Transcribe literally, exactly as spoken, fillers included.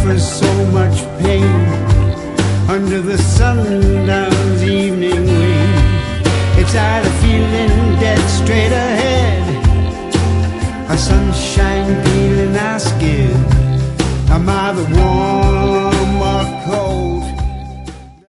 suffers so much pain under the sundown's evening rain. It's tired of feeling dead straight ahead, a sunshine peeling our skin. Am I the warm or cold?